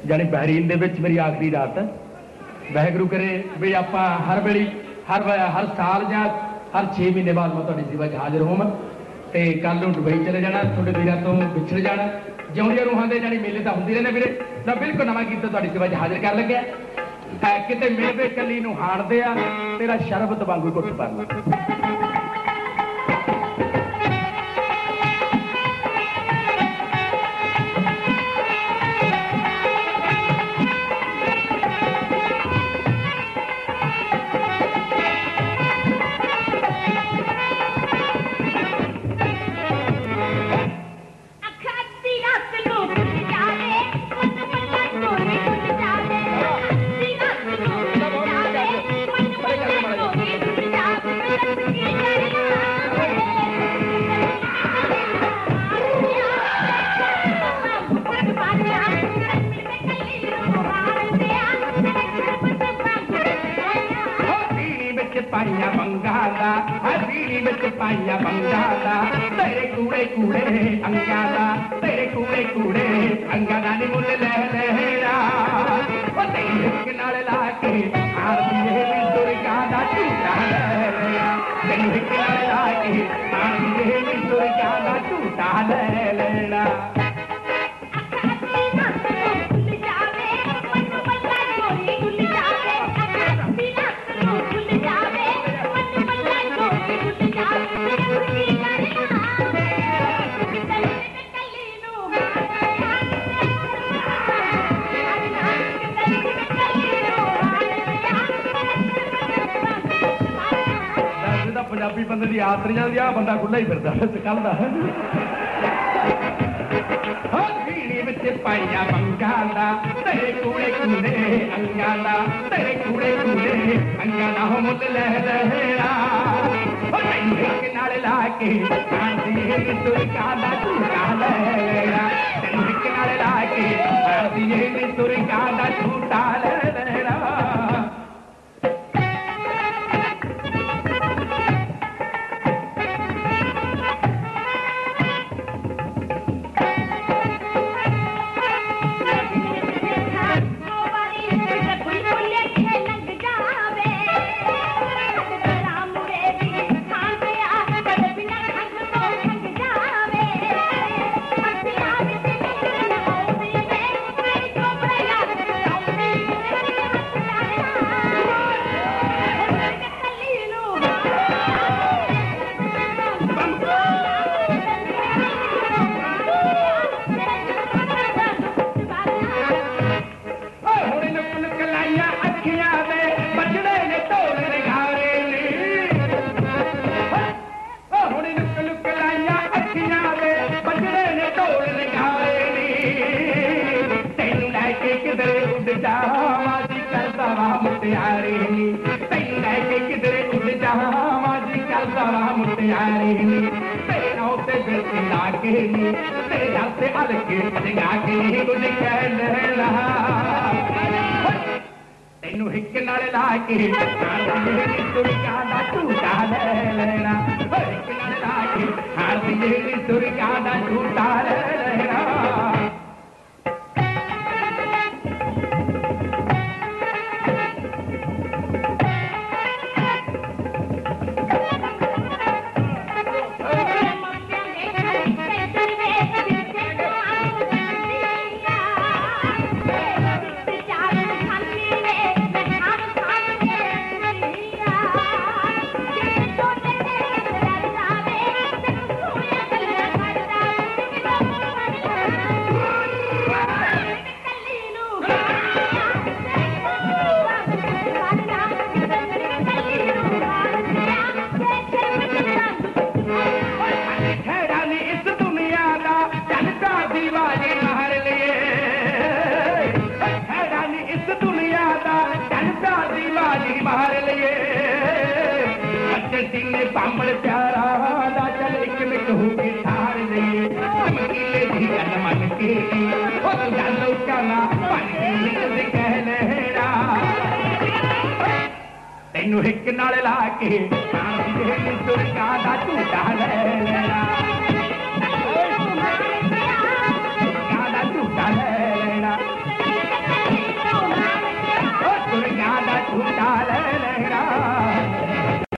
जानी बहरीन दे विच मेरी आखिरी रात है। वाहिगुरू करे भी आप हर वेली हर साल या हर 6 महीने बाद मैं तुहाडी सेवा 'च हाजिर होवां ते कल नूं दुबई चले जाना, तुहाडे वीरां तो विछड़ जाना। जिउंदियां रूहां दे जानी मेले तां हुंदे रहने वीरे। मैं बिल्कुल नवां गीत तुहाडी सेवा 'च हाजिर कर लग्या। किते मेरे कली नूं हारदे आ तेरा शरबत वांगू घुट भरना। पाइया बंगाला हसीनी में पाइया बंगाला तेरे कूड़े कूड़े अंगाला तेरे कूड़े कूड़े अंगाला नी मुल लहरा ओ तेरे किनारे लाके हार दिए भी दुर्गा दा झूठा लहरा तेरे किनारे लाके हार दिए भी दुर्गा दा झूठा लहरा। पंजाबी बंदे की आदत नहीं आती, बंदा खुला ही फिरता कल का। पाइया बंगाला तेरे कूड़े कूड़े अंगाला तेरे कूड़े कूड़े अंगाला हो मुल लहरा किनारे लाके तुरका दा झूठा लहरा किनारे लाके तुरका दा झूठा लहरा। तेनू हिक नाले लाके दुर्गा दा झूठा लहरा हिक नाले लाके हार दिए दुर्गा दा झूठा लहरा। बामण प्यारा दा चल एक मिट हो के ठार लिए चमकीले दी गल मन के ओ तू जानो काला बन के कह लहरा तेनू हिक नाल ला के दुर्गा दा झूठा लहरा।